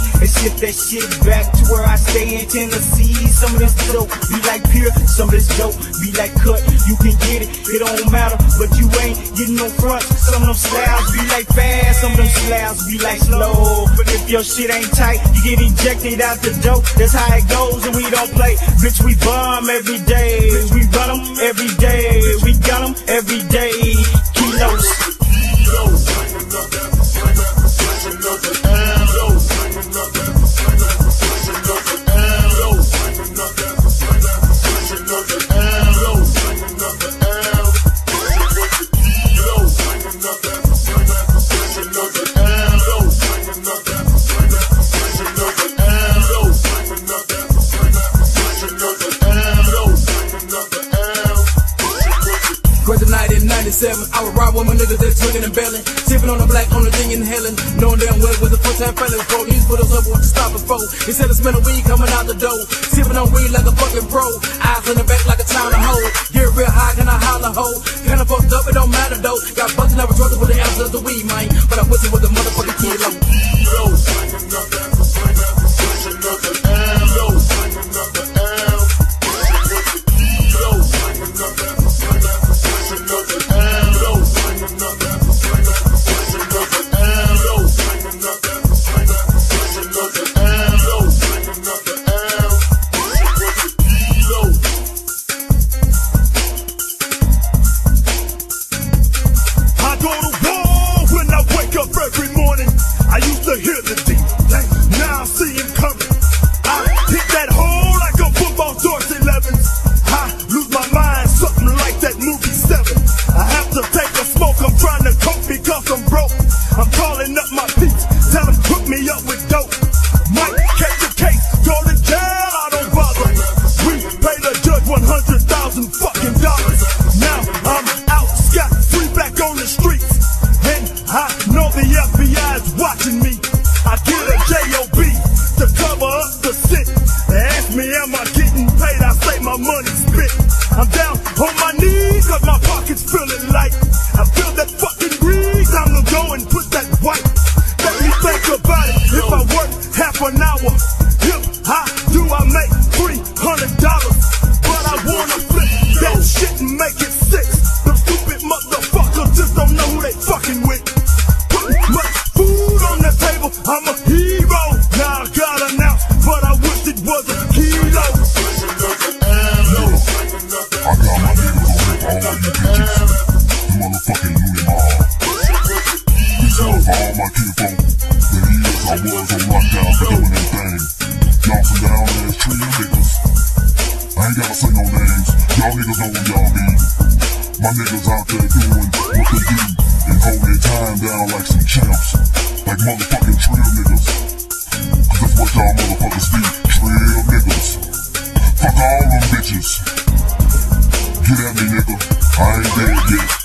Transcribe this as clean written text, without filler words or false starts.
and ship that shit back to where I stay in Tennessee. Some of this dope be like pure, some of this dope be like cut. You can get it, it don't matter, but you ain't getting no front. Some of them slabs be like fast, some of them slabs be like slow. But if your shit ain't tight, you get ejected out the dope. That's how it goes, and we don't play. Bitch, we bomb every day. We run them every day. We got them every day. Kilos. I would ride with my niggas that's swinging and bailing, sipping on the black, on the thing inhaling, knowing damn well it was a first-time felon. Bro, you put us up with the stopper foe. He said the smell of weed coming out the door, sipping on weed like a fucking pro. Eyes in the back like a town of hoe. Get real high, can I holler ho? Kinda fucked up, it don't matter though. Got bustin' never trusted with the ounces of the weed, man, but I pussy with the motherfucking kilo. My niggas out there doing what they do and holding time down like some champs, like motherfucking trill niggas. Cause that's what y'all motherfuckers do, trill niggas. Fuck all them bitches. Get at me, nigga, I ain't dead yet.